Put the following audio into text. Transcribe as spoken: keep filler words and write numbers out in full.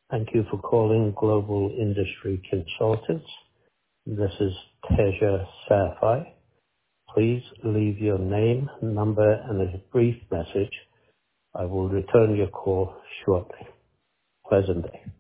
Thank you for calling Global Industry Consultants. This is Teja Safai. Please leave your name, number, and a brief message. I will return your call shortly. Pleasant day.